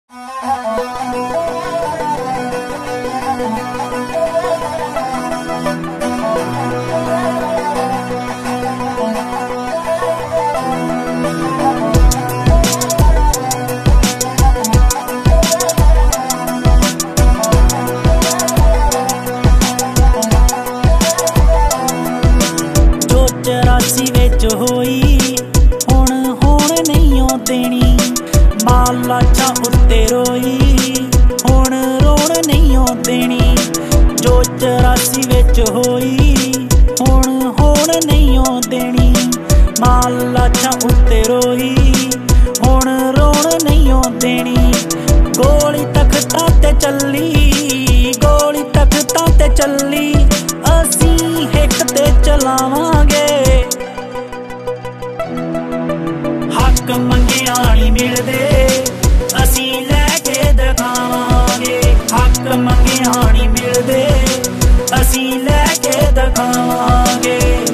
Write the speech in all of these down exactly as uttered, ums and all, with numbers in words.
होई हुण हुण नहीं देनी माल लाचा उत्ते रोई हुण रोण नहीं देनी जो चौरासी विच होई हुण हुण नहीं देनी माल लाचा उत्ते रोई हुण रोण नहीं देनी गोली तख्तां ते चली गोली तख्तां ते चली असी हिक ते चलावांगे हक मंगिया नहीं मिलदे असी लैके दिखावांगे हक मंगिया नहीं मिलदे असी लैके दिखावांगे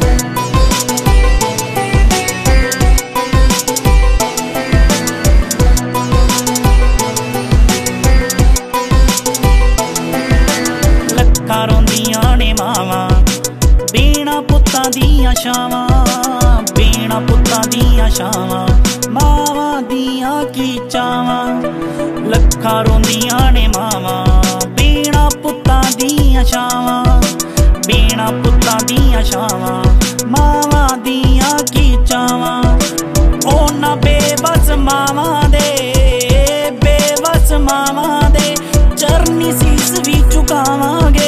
लखां रोंदियां ने मावां बीणा पुत्तां दियां छावां बीणा पुत्तां दियां छावां मावां दियां की चावां लखां रोंदियां ने मावां बीणा पुत्तां दियां छावां बीणा पुत्तां दियां छावां मावां दियां की चावां ओना बेबस मावां दे बेबस मावां दे चरनी सीस भी चुकावांगे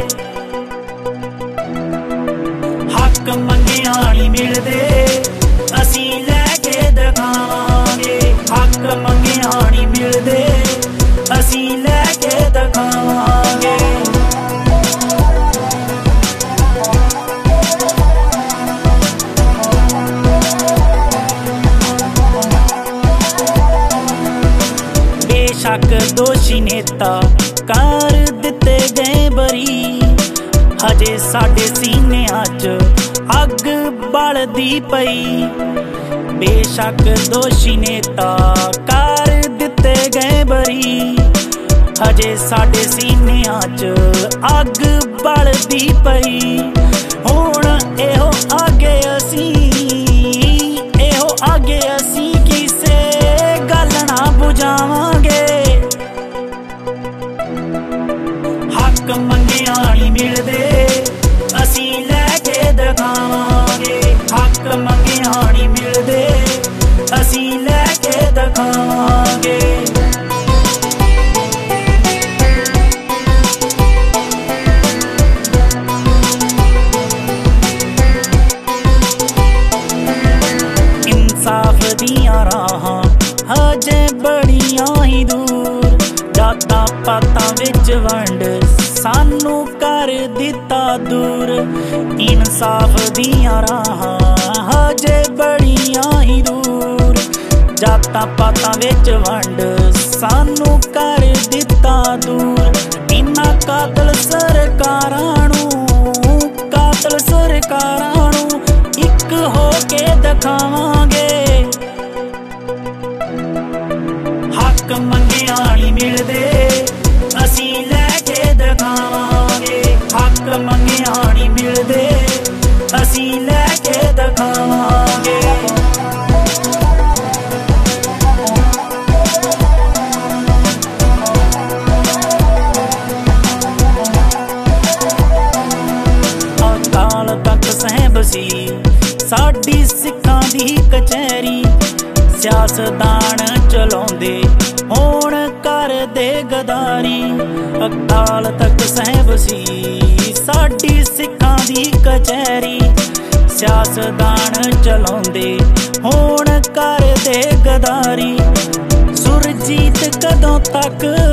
हक मंगिया नहीं मिलदे असी लैके दिखावांगे हक मंगिया नहीं मिलदे असी लैके दिखावांगे बेशक दोषी नेता कर दिते गए बरी हजे साडे सीनियां च अग बलदी पई बेशक दोषी नेता कर दिते गए बरी हजे साडे सीनियां च अग बलदी पई हुण एहो आगे असी एहो आगे असी किसे गल ना बुझावांगे हक मंगिया नहीं मिलदे असी लैके दिखावांगे हक मंगिया नहीं मिलदे असी लैके दिखावांगे इंसाफ दियां राहां हजे बड़ियां ही दूर जातां पातां विच वंड सानू कर दिता दूर इंसाफ दियां राहां हजे बड़ियां ही दूर जातां पातां विच वंड सानू कर दिता दूर इन्हां कातल सरकारां नूं कातल सरकारां नूं इक हो के दिखावांगे हक मंगिया नहीं मिलदे असी लैके दिखावांगे हक मंगिया नहीं मिलदे असी लैके दिखावांगे अकाल तख्त साहिब सी साडी सिखां दी कचहरी सियासतदान चलाउंदे हुण कर दे गदारी अकाल तख्त साहिब सी साडी सिखां दी कचहरी सियासतदान चलाउंदे हुण कर दे गदारी सुरजीत कदों तक